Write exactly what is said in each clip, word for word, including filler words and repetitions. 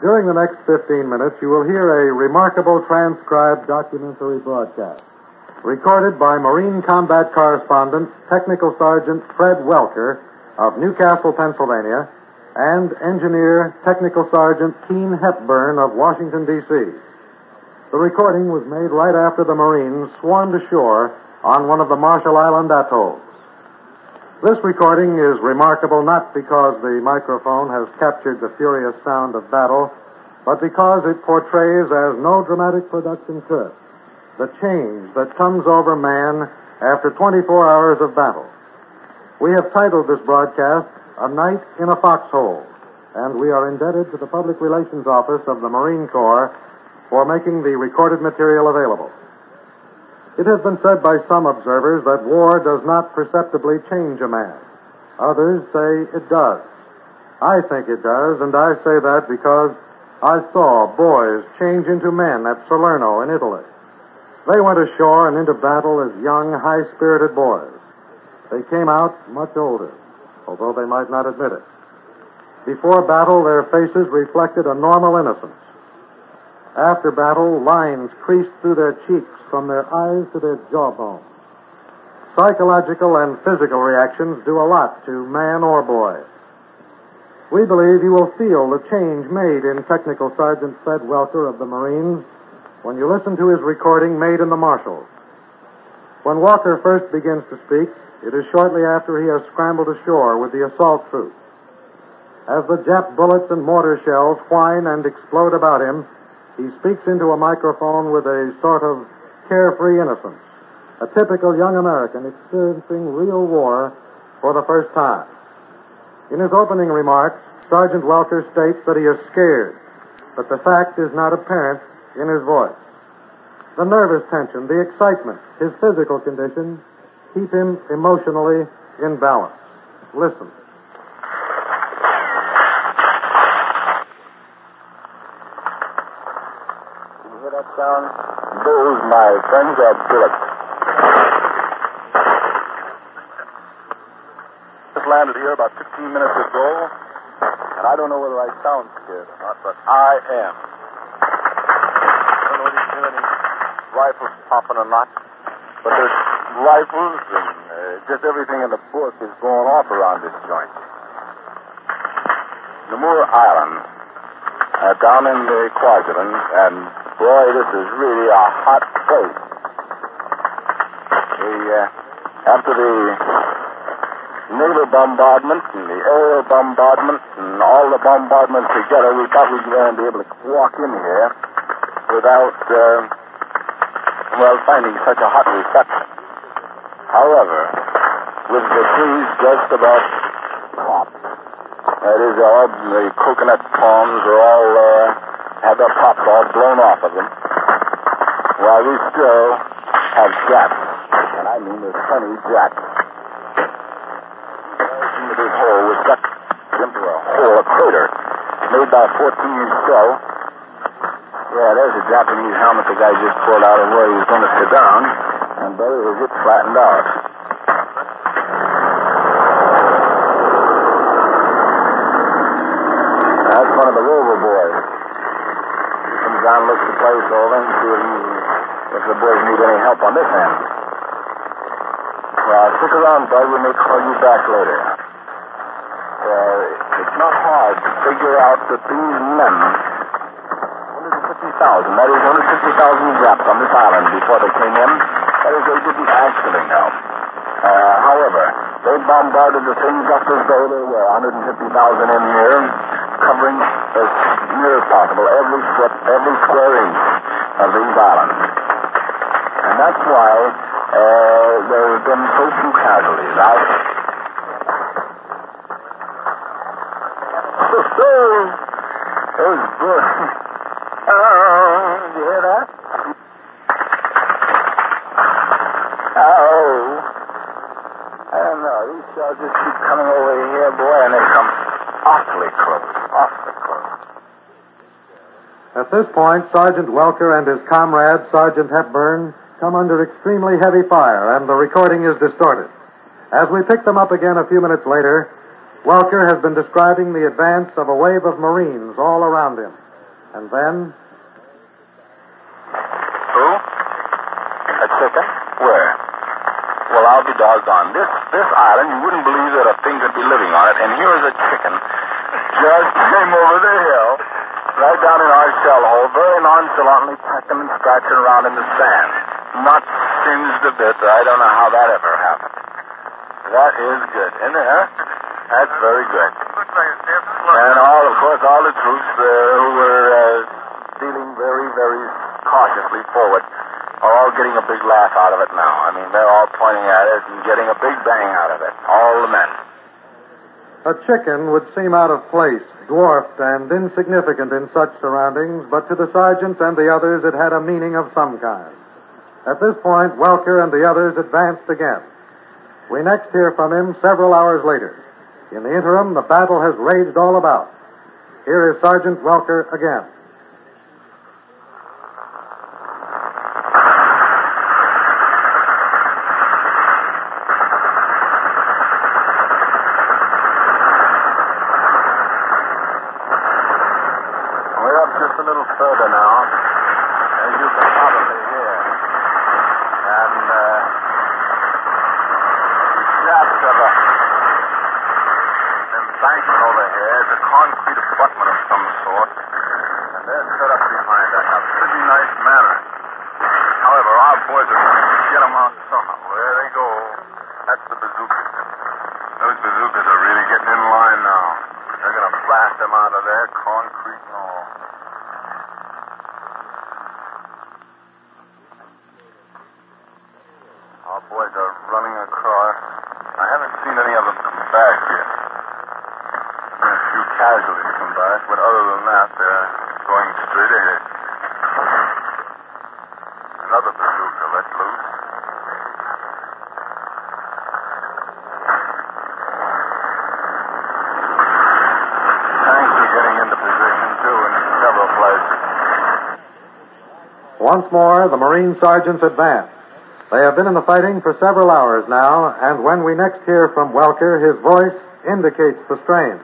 During the next fifteen minutes, you will hear a remarkable transcribed documentary broadcast recorded by Marine Combat Correspondent Technical Sergeant Fred Welker of Newcastle, Pennsylvania, and Engineer Technical Sergeant Keene Hepburn of Washington, D C The recording was made right after the Marines swarmed ashore on one of the Marshall Island atolls. This recording is remarkable not because the microphone has captured the furious sound of battle, but because it portrays, as no dramatic production could, the change that comes over man after twenty-four hours of battle. We have titled this broadcast, A Night in a Foxhole, and we are indebted to the Public Relations Office of the Marine Corps for making the recorded material available. It has been said by some observers that war does not perceptibly change a man. Others say it does. I think it does, and I say that because I saw boys change into men at Salerno in Italy. They went ashore and into battle as young, high-spirited boys. They came out much older, although they might not admit it. Before battle, their faces reflected a normal innocence. After battle, lines creased through their cheeks from their eyes to their jawbone. Psychological and physical reactions do a lot to man or boy. We believe you will feel the change made in Technical Sergeant Fred Welker of the Marines when you listen to his recording made in the Marshalls. When Walker first begins to speak, it is shortly after he has scrambled ashore with the assault troops. As the Jap bullets and mortar shells whine and explode about him, he speaks into a microphone with a sort of carefree innocence, a typical young American experiencing real war for the first time. In his opening remarks, Sergeant Welker states that he is scared, but the fact is not apparent in his voice. The nervous tension, the excitement, his physical condition keep him emotionally in balance. Listen. Down. Those, my friends, are bullets. Just landed here about fifteen minutes ago, and I don't know whether I sound scared or not, but I am. I don't know if you hear any rifles popping or not, but there's rifles and uh, just everything in the book is going off around this joint. Namur Island, uh, down in the Kwajalein, and boy, this is really a hot place. The, uh, after the naval bombardment and the aerial bombardment and all the bombardments together, we thought we were going to be able to walk in here without, uh, well, finding such a hot reception. However, with the trees just about popped, that is, all the coconut palms are all, uh, had their tops all blown off of them, while we still have jacks, and I mean there's plenty of jacks. Into this hole was stuck into a hole, a crater, made by a fourteen-inch shell. Yeah, there's a Japanese helmet the guy just pulled out of where he was going to sit down, and there is it flattened out. That's one of the rover boys. John looks the place over and see if the boys need any help on this end. Well, stick around, Bud. We may call you back later. Uh, it's not hard to figure out that these men, one hundred fifty thousand, that is one hundred fifty thousand Japs on this island before they came in, that is, they didn't actually know. Uh, however, they bombarded the thing just as though there were one hundred fifty thousand in here, covering as near as possible every foot, every square inch of these islands. And that's why uh, there have been so few casualties. I... Those good. Oh, did you hear that? Oh. I don't know. These shells just keep coming over here, boy, and they come awfully close, awfully close. At this point, Sergeant Welker and his comrade, Sergeant Hepburn, come under extremely heavy fire, and the recording is distorted. As we pick them up again a few minutes later, Welker has been describing the advance of a wave of Marines all around him. And then... Who? A chicken? Where? Well, I'll be doggone. This this island, you wouldn't believe that a thing could be living on it, and here's a chicken just came over the hill, right down in our shell hole, very nonchalantly pecking and scratching around in the sand. Not singed a bit. I don't know how that ever happened. That is good, isn't it, huh? That's very good. And all, of course, all the troops uh, who were uh, stealing very, very cautiously forward are all getting a big laugh out of it now. I mean, they're all pointing at it and getting a big bang out of it. All the men. A chicken would seem out of place, dwarfed and insignificant in such surroundings, but to the sergeant and the others it had a meaning of some kind. At this point, Welker and the others advanced again. We next hear from him several hours later. In the interim, the battle has raged all about. Here is Sergeant Welker again. Just a little further now, as you can probably hear. And, uh, just of a embankment over here is a concrete abutment of some sort, and they're set up behind that in a pretty nice manner. However, our boys are trying to get them out somehow. There they go. That's the bazookas. Those bazookas are really getting in line now. They're going to blast them out of there, concrete and all. Our boys are running across. I haven't seen any of them come back yet. A few casualties come back, but other than that, they're going straight ahead. Another bazooka let loose. Tanks are getting into position, too, in several places. Once more, the Marine sergeants advance. They have been in the fighting for several hours now, and when we next hear from Welker, his voice indicates the strain.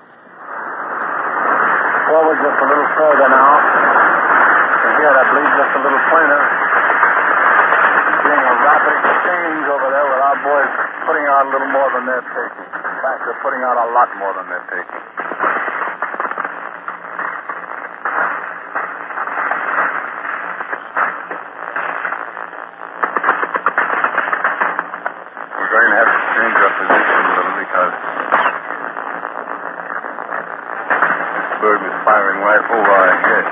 Forward just a little further now. And here, I believe, just a little plainer. Seeing a rapid exchange over there with our boys putting out a little more than they're taking. In fact, they're putting out a lot more than they're taking. We're going to have to change our position a little because this bird is firing right over our head.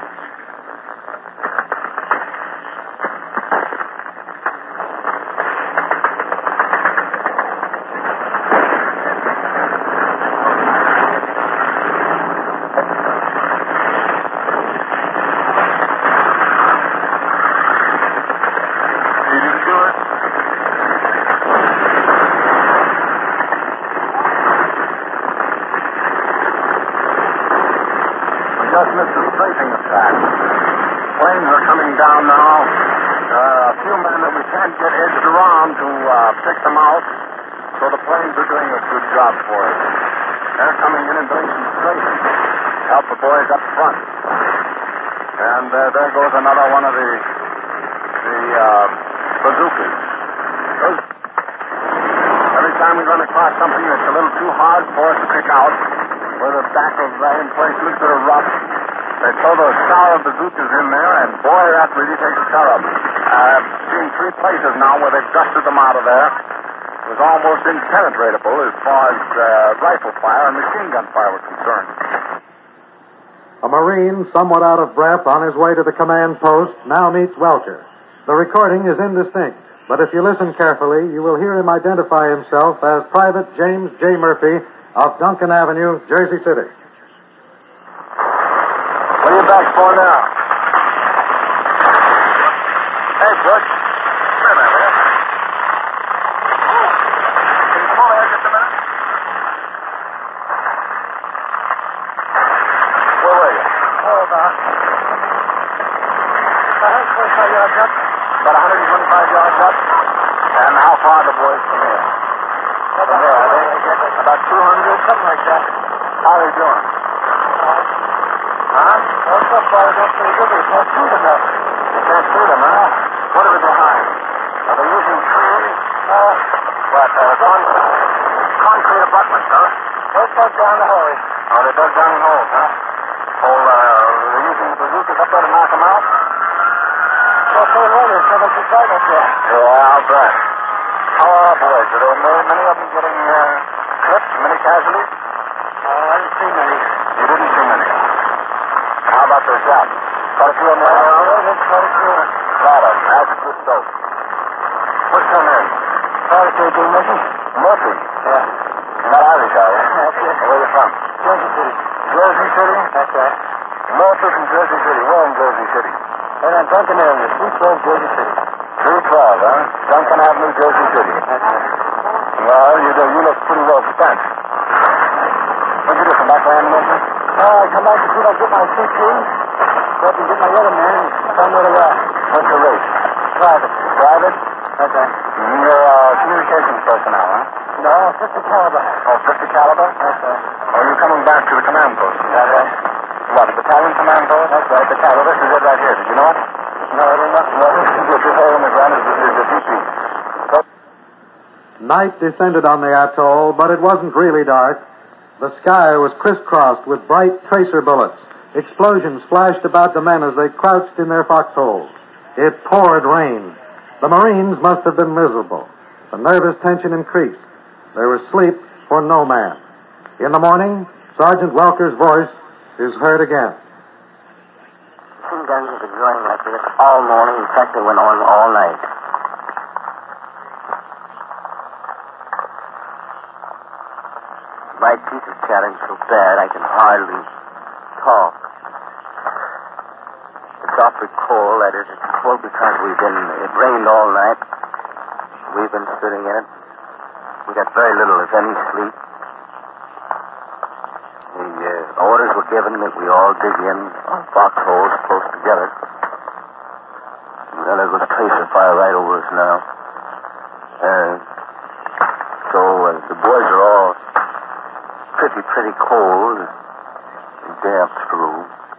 Just missed a strafing attack. Planes are coming down now. Uh, a few men that we can't get edged around to uh, pick them out, so the planes are doing a good job for us. They're coming in and doing some strafing. Help the boys up front. And uh, there goes another one of the the uh, bazookas. Those, every time we run across something that's a little too hard for us to pick out, where the back of uh, in places that are rough, they throw those shower bazookas in there, and boy, that really takes care of them. I've seen three places now where they've dusted them out of there. It was almost impenetrable as far as uh, rifle fire and machine gun fire were concerned. A Marine, somewhat out of breath, on his way to the command post, now meets Welker. The recording is indistinct, but if you listen carefully, you will hear him identify himself as Private James J. Murphy of Duncan Avenue, Jersey City. What are you back for now? Hey, Butch. Come here, man, will you? Can you come over here just a minute? Where were you? Oh, about... About twenty-five yards up. About one hundred twenty-five yards up. And how far are the boys from here? From here, are they? About two hundred? Something like that. How are they doing? Huh? Those stuff fires up pretty good, but you can't see them, though. You can't see them, huh? What are they behind? Are they using trees? Uh, what, uh, concrete? Concrete abutments, huh? They dug down the holes. Oh, they dug down the holes, huh? Oh, uh, they're using the bazookas up there to knock them out? Well, so later, so they keep right up there. Yeah, I'll bet. How are our boys? Are there many, many of them getting, uh, hurt? Many casualties? Oh, I didn't see many. You didn't see many? How about their shots? Quite a few of them around? Yeah, there's quite a few. Lot of them. That's good dope. What's your name? Sorry, K J Murphy. Murphy? Yeah. You're not Irish, are you? That's it. Where are you from? Jersey City. Jersey City? That's right. Murphy from Jersey City. Where in Jersey City? And on Duncan Avenue, three twelve, Jersey City. three twelve, huh? Duncan Avenue, Jersey City. That's right. Well, you, do, you look pretty well spent. What'd you do, come back for ammunition? Oh, I come back to see if I get my C T. So I can get my other man and find where they are. What's your race? Private. Private? That's right. You're uh, communications personnel, huh? No, fifty caliber. Oh, fifty caliber? That's right. Oh, you're coming back to the command post? That's right. What, a battalion command post? That's right. The caliber. This is it right here. Did you know it? No, I didn't know. Well, this is this hole in the ground is the D P. Night descended on the atoll, but it wasn't really dark. The sky was crisscrossed with bright tracer bullets. Explosions flashed about the men as they crouched in their foxholes. It poured rain. The Marines must have been miserable. The nervous tension increased. There was sleep for no man. In the morning, Sergeant Welker's voice is heard again. Machine guns have been going like this all morning. In fact, they went on all night. My teeth are chattering so bad I can hardly talk. It's awfully cold. That is, it's cold because we've been, it rained all night. We've been sitting in it. We got very little, if any, sleep. The uh, orders were given that we all dig in on foxholes close together. And then there goes tracer fire right over us now. Uh, so uh, the boys are all pretty, pretty cold and damp through.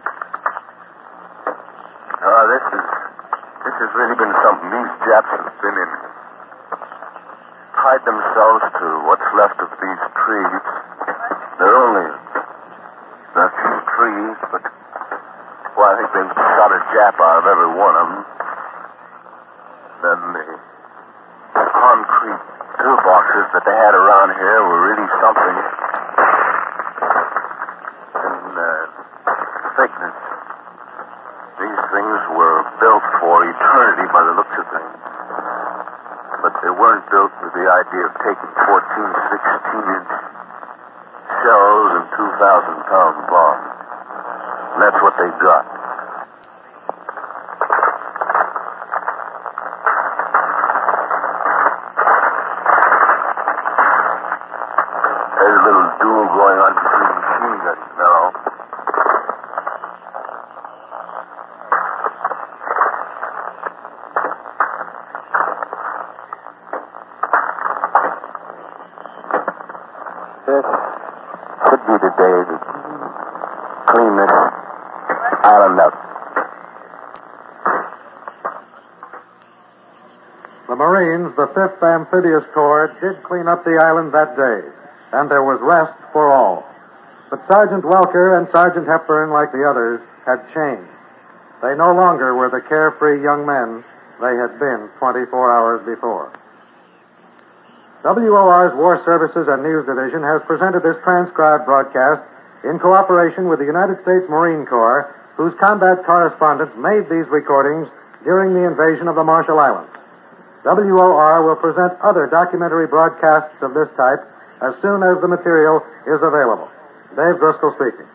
Oh, this is, this has really been something. These Japs have been in. Tied themselves to what's left of these trees. They're only a few trees, but, well, I think they've shot a Jap out of every one of them. Then the concrete pillboxes that they had around here were really something. And, uh, thickness. These things were built for eternity by the looks of things. But they weren't built with the idea of taking fourteen, sixteen-inch shells and two thousand pound bombs. And that's what they got. There's a little duel going on between machine guns now. This should be the day to clean this island up. The Marines, the fifth Amphibious Corps, did clean up the island that day, and there was rest for all. But Sergeant Welker and Sergeant Hepburn, like the others, had changed. They no longer were the carefree young men they had been twenty-four hours before. W O R's War Services and News Division has presented this transcribed broadcast in cooperation with the United States Marine Corps, whose combat correspondents made these recordings during the invasion of the Marshall Islands. W O R will present other documentary broadcasts of this type as soon as the material is available. Dave Driscoll speaking.